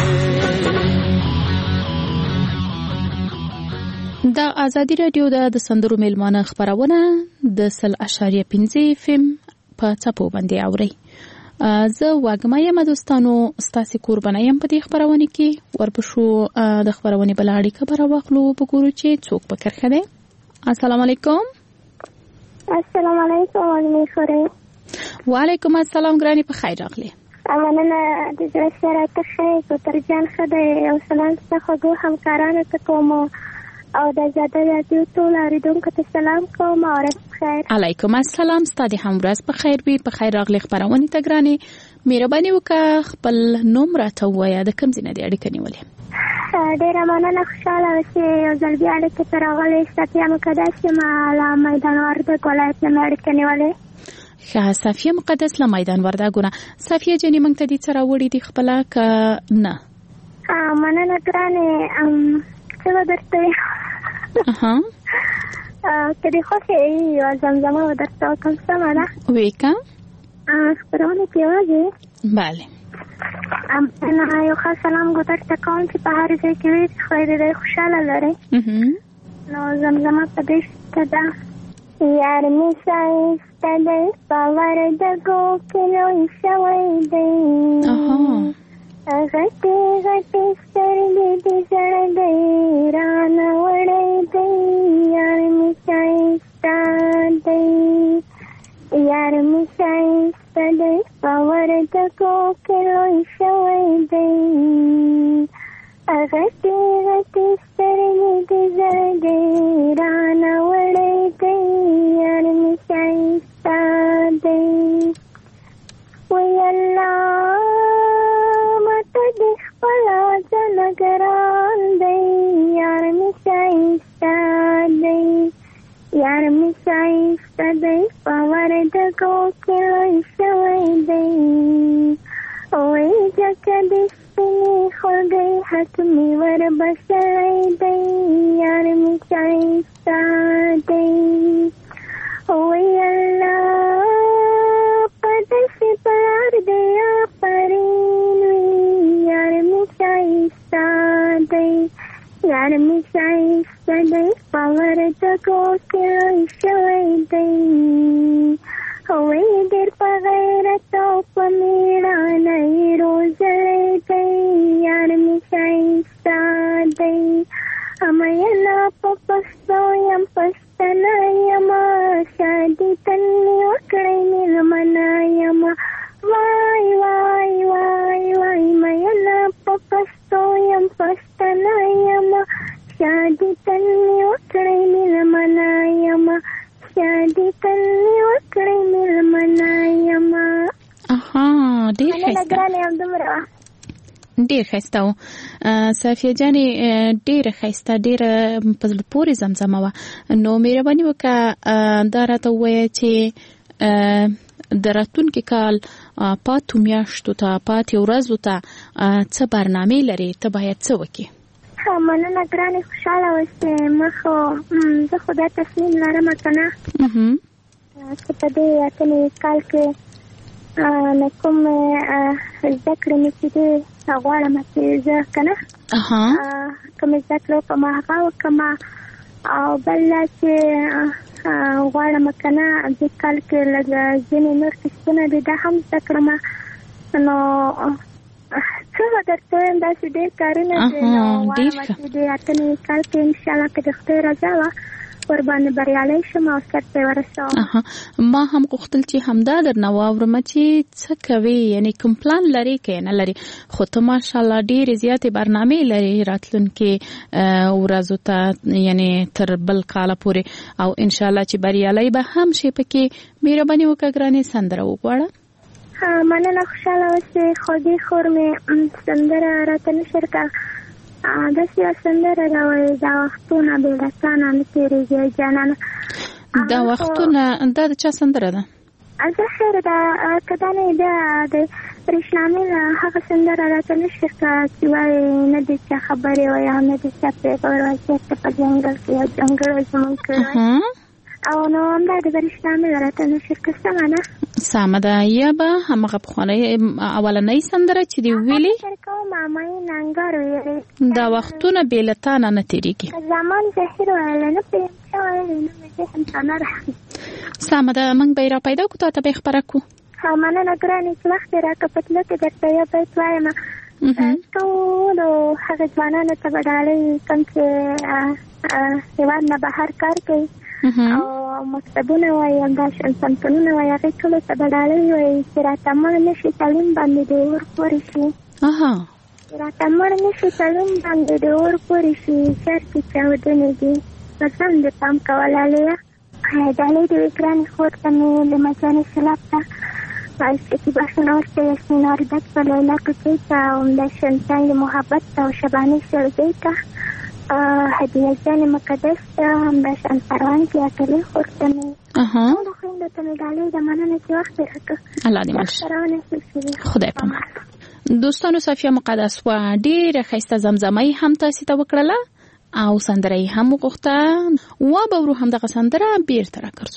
I: د ازادي راډیو د سندرو میلمانه خپرونه د 100.5 FM په څپو باندې اوري. زه واګما یم دوستانو ستاسو قربانه یم په دې خبرونه کې ورپښو د خبرونه بل اړیکه پر واخلو وګورو چې څوک په کرخه ده. السلام علیکم.
N: السلام علیکم علیکم.
I: وعلیکم السلام ګرانی په خیر راغلی.
N: مننه د زړه سره ته ښه کوتر جان ښه دی او سلام څخه ګو همکارانو ته کوم او د زاده رادیو ټول اوریدونکو ته سلام کوم او خیر.
I: علیکم السلام. ستاسو هم ورځ په خیر وي. په خیر راغلی خبرونه ته ګرانی. مهرباني وکړه خپل نوم راته ووایه د کوم ځای نه دی اړیکه نیولې.
N: ډیره مننه خوشاله اوسئ. یو ځل بیا اړیکې ته راغلی صفیه مقدس یم له میدان وردګ ولایت نه اړیکه نیولې.
I: ښه صفیه مقدس له میدان وردګونه. صفیه جانې موږ ته دې څه راوړي دي خپله که نه؟
N: مننه ګرانې څه به درته که دې خوښې یوه زمزمه به درته وکړم سمه ده؟
I: ویې که
N: خپرونه کې یوازې
I: بله
N: یو ښه سلام ګو درته کوم چې په هر ځای کې وي خدای دې خوشحاله لرئ. نو زمزمه په دې شته ده یار می ښایسته دی په وردګو کې لوی شوی دی غټې غټې سترګې دې زړه دی رانه وړی دی یار می ښایسته دی یار می ښایسته دی په وردګو کې لوی شوی دی غټې غټې سترګې دې زړه دی رانه وړی دی یار می ښایسته دی. وی الله ماته دې خپله ځنه ګران دی یار می ښایسته دی یار می ښایسته دی په وردګو کې لوی شوی دی. وی ځکه دې سپینې خولګۍ حتمي وربشری دی یار می ښایسته دی. وی الله په داسې پلار دی آفرین وي یار می ښایسته دی یار می ښایسته دی په وردګو کې لوی شوی دی. وی ډېر په غیرت او په مېړانه یې روزلی دی یار می ښایسته دی. مینه په پښتو یم پښتنه یمه شادي تل مې وکړی مېلمنه یمه وای وای وای وای مینه په پښتو یم پښتنه یمه شادي تل مې وکړی مېلمنه یمه شادي تل مې وکړی مېلمنه یمه.
I: ډېر ښایسته ډېر ښایسته و صافیه جانې ډېره ښایسته ډېره په زړه پورې زمزمه وه. نو مهرباني وکړه دا راته ووایه چې د راتلونکي کال پاتو میاشتو ته پاتې ورځو ته څه برنامې لرې ته باید څه وکړې؟
N: مننه ګرانې خوشحاله اوسې. زه خو دا تصمیم لرم که نه چې په دې اتلې کال کې نه کوم زده کړې مې چې دی غواړم چې زه که نه کوم زده کړې وکړم هغه وکړم او بل دا چې غواړم که نه دې کال کې لږ ځینې نور کسبونه دي دا هم زده کړم. نو څه به درته ویم داسې ډېر کارونه دي نو غواړم چې دې اتلې کال کې انشاءالله که د خدای رضا وه ورباندې بریالی شم او سرته یې ورسوم.
I: ما هم غوښتل چې همدا درنه واورم چې څه کوې یعنې کوم پلان لرې که نه لرې خو ته ماشاءالله ډېرې زیاتې برنامې لرې راتلونکې ورځو ته یعنې تر بل کاله پورې او انشاءالله چې بریالی به هم شي پکې. مهرباني وکړه ګرانې سندره وغواړه.
N: مننه خوشحاله اوسې. خوږې خور مې سندره راته نشر کړه داسې یوه سندره ده وایي دا وختونه بې له تا نه نه تېرېږي جانانه.
I: دا وختونه دا د چا سندره ده؟
N: ظاهر ده که دا نه بیا د برېښنامې هغه سندره راته نشر کړه چې وایي نه د چا خبرې وایي او نه د چا پېغور وایي چېرته په ځنګل کې یو ځنګل وایي زمونږ کړی او نو همدا د برېښنامې راته نشر کړه سمه ده؟
I: سمه ده. یا به همغه پخوانۍ اولنۍ سندره چې دې ویلې دا وختونه بې له تا نه نه تېرېږي.
N: زمان ظاهر ویلی نه پوهېږم څه ویلې نه مې ذهن ته نه راځي.
I: سمه ده موږ به یې راپیدا کړو تا ته به یې خپره کړو.
N: مننه ګرانې چې وخت دې راکړه. په تله کې درته یو بیت وایم. ټولو هغه ځوانانو ته به ډالۍ کوم چې هېواد نه بهر کار کوي او مکتبونه وایي همداشان پوهنتونونه وایي هغې ټولو ته به ډالۍ وایي چې راته مړ نه شي تعلیم باندې دې اور پورې شي. راته مړ نه شي تعلیم باندې دې اور پورې شي. شر کې چاودنې دي په ځان دې پام کوه لاليه. ډالۍ دې وي ګرانې خور ته مې د مجانې سلاب ته که بخشن ورته یاسمین اردک و لیلا کوچی ته همداشان تنگ محبت ته و شبانې سلګۍ ته هدیه جان مقدس ته همداشان پروان کې اکلې خور ته مې ټولو خویندو ته مې ډالۍ ده. مننه چې وخت دې راکړه.
I: الله دې مل شي. خدای پامان. دوستانو صفیه مقدس و ډېره ښایسته زمزمه هم تاسې ته وکړله او سندره یې هم وغوښته و به ورو همدغه سندره بیرته راګرځو.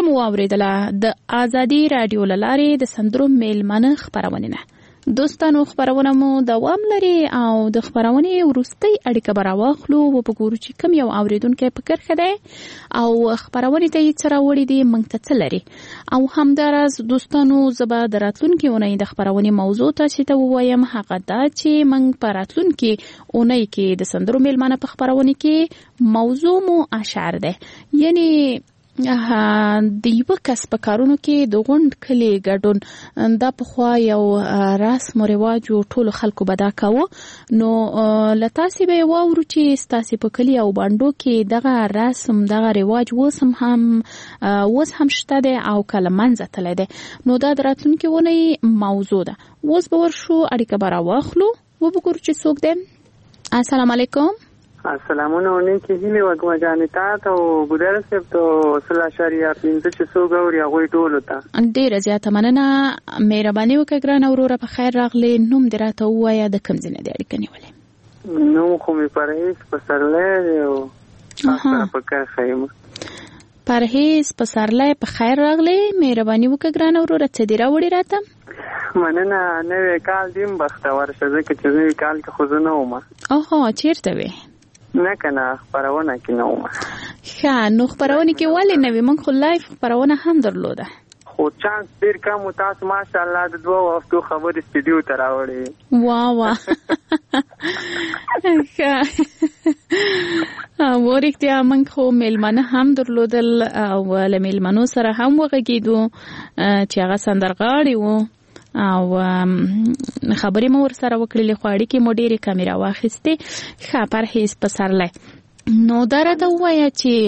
I: مو اوریدله د آزادي رادیو لارې د سندرو میلمانه خبرونه نه دوستانو خبرونه مو دوام لري او د خبرونې وروستۍ اړیکه به راواخلو و وګورو چې کوم یو اوریدونکی په کرښه دی او خبرونې ته یې څه راوړي دي موږ ته څه لري او همداراز دوستانو زه به د راتلونکي اونۍ د خبرونې موضوع تاسو ته ووایم هغه دا چې موږ په راتلونکي اونۍ کې د سندرو میلمانه په خبرونه کې موضوع مو اشعار ده یعنی د یو کس په کارونو کې د غونډ کلی ګډون دا په خوا یو رسم او رواج او ټول خلکو بدا کاوه نو لتاسي به واورو چې ستاسي په کلی او باندو کې دغه رسم دغه رواج وس هم شته ده او کله منځ تل ده نو دا دراتونکو ونی موضوع ده وس به ورشو اړیکه برا واخلو و وګورو چې څوک ده السلام علیکم
O: السلامونه نیکی هیله وګما جانتا ته او ګودر صاحب ته صلی شریعه پینځه چې سو غوري هغه ټول ته
I: ډیره زیاته مننه مهرباني وکړه ګرانه وروره په خیر راغلی نوم دراته وایا د کوم ځای دی اړیکه نیولې
O: نو خو می پرهیز پسرلې او تاسو په کار خیم
I: پرهیز پسرلې په خیر راغلی مهرباني وکړه ګرانه وروره څه دی راوړی راته
O: مننه نوې کال دیم بختور شه ځکه چې نوې کال کې خو زه نه وم
I: اوه چیرته وې
O: نه کنه خبرونه کې نه وم
I: ښه نو خبرونه کې ولې نه وې موږ خو لایف خبرونه هم درلوده
O: خو چانس ډیر کم و تاسو ماشاءالله د 2 هفتو خبرې استډیو ته راوړې
I: واه ورکتیا موږ خو میلمانه هم درلودل او له میلمانو سره هم وغږیدو چې هغه سندرغاړي وو او خبرې مو ورسره وکړلې خو اړیکې مو ډېرې کمې راواخیستې ښه پرهیز پسرلی نو دا راته ووایه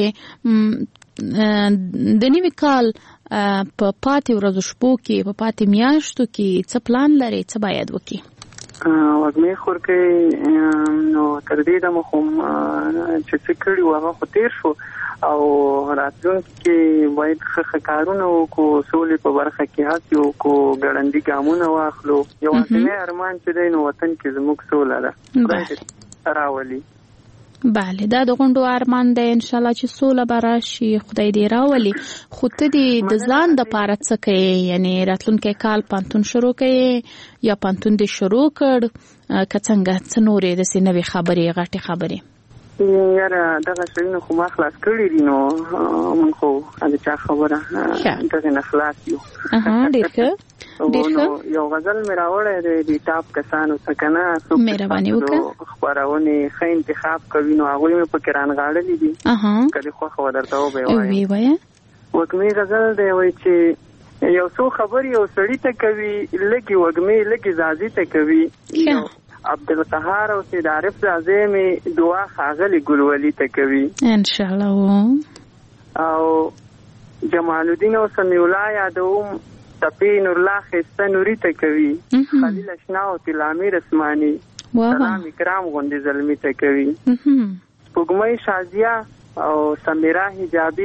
I: چې د نوي کال په پاتې ورځو شپو کې په پاتې میاشتو کې څه پلان لري څه باید وکړي
O: وږمې خورکۍ نو تر دې دمه خو چې څه کړي وو هغه خو تېر شو او راتلونکي کې باید ښه کارونه وکړو سولې په برخه کې هڅې وکړو ګړندي ګامونه واخلو یوازینی ارمان چې دی نو وطن کې زموږ سوله ده خدای راولي
I: بله دا د غونډو ارمان دی انشاءالله چې سوله به راشي خدای دې راولي خو ته دې د ځان دپاره څه کوې یعنی راتلونکی کال پانتون شروع کوې یا پانتون دې شروع کړ که څنګه څه نورې داسې نوې خبرې غټې خبرې
O: یاره دغه شیونه خو ما خلاص کړي دي نو موږ خو د چا خبره دغه نه خلاص یو
I: ډېر ښه
O: یو غزل مې راوړی دی د ټاپ کسانو څخه که نه څوک خپرونې ښه انتخاب کوي نو هغوی مې پکې رانغاړلي دي که دې خوښه وه درته وبه وږمې غزل دی وایي چې یو څو خبرې یو سړي ته کوي لږې وږمې لږې زازي ته کوي عبدالقهار او سید عارف زازی می دعا خاغلی ګلولی ته کوي
I: ان شاء الله
O: او جمال الدین او سمیع الله یادوم تپی نور الله خسته نوری ته کوي خلیل اشنا او تلامیر اسمانی سلام اکرام غوندې زلمی ته کوي سپوږمۍ شازیه او سمیرا حجابی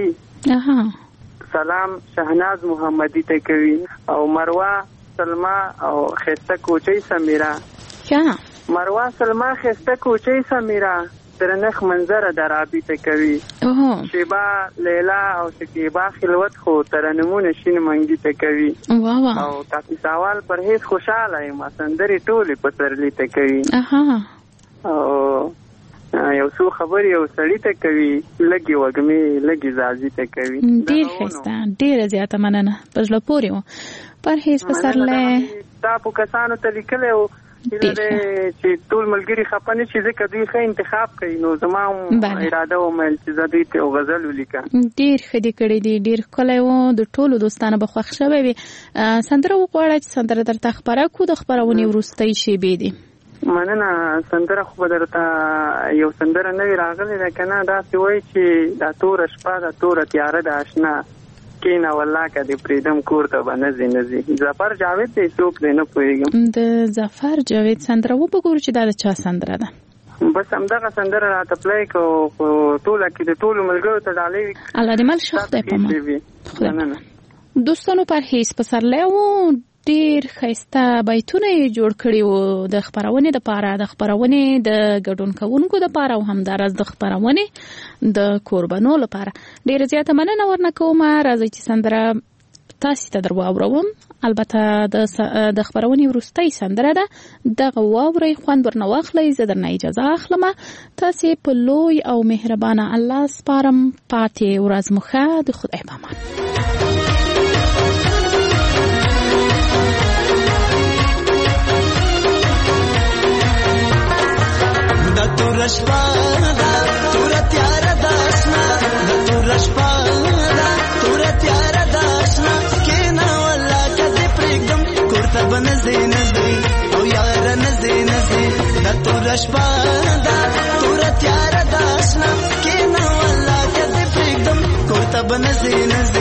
O: سلام شهناز محمدی ته کوي او مروه سلمہ او خسته کوچی سمیرا مروه سلمہ خسته کوچی سمیرا درنخ منظر درابی ته کوي شیبا لیلا او شکیبا خلوت خو ترنمونه شین منګی ته کوي او کافی سوال پرهیز خوشاله یم سندري ټوله پترلی ته کوي او یو څو خبرې یو سړی ته کوي لګي وږمې لګي زازي ته کوي
I: ډیر ښه ډیره زیاته مننه پزله پوري پرهیز پسرله
O: تاسو کسانو ته لیکلو چې ټول ملګری خپنه چې ځکه دوی ښه انتخاب کوي نو زما اراده و مل چې زه دوی ته غزل ولیکم
I: ډیر ښه دي کړی دي ډیر ښکلی و د ټولو دوستانو به خوښ شوی وي سندره وغواړه چې سندره درته خپره کړو د خپرونې وروستۍ شیبې دي
O: مننه سندره خو به درته یو سندره نوې راغلې ده که نه داسې وایي چې دا توره شپه ده توره تیاره ده اشنا کینا والله که د پریدم کور ته به نزي ظفر جاوید دی څوک دی نه پوهېږم
I: د ظفر جاوید سندره وبګورو چې دا د چا سندره ده
O: بس همدغه سندره راته پلی کو ټوله کې د ټولو ملګرو ته ډالۍ
I: الله دې مل ښه خدای په ما دوستانو پرهیز پسرلی و ډیر ښایسته بیتونه یې جوړ کړي وو د خپرونې دپاره، د خپرونې د ګډون کوونکو دپاره او همداراز د خپرونې د کوربنو لپاره. ډیره زیاته مننه ورنه کومه. راځئ چې سندره تاسې ته در واوروم. البته د خپرونې وروستۍ سندره ده، دغه واورئ، خوند ورنه واخلئ. زه درنه اجازه اخلم. تاسې په لوی او مهربانه الله سپارم. پاتې ورځ مو ښه. د خدای په امان.
K: د تور شپه دا تور تیار داسنا، د تور شپه دا تور تیار داسنا، کینا ولا کدی پرګم کوړه بنځي نځي او یار نځي نځي. د تور شپه دا تور تیار داسنا، کینا ولا کدی پرګم کوړه بنځي نځي.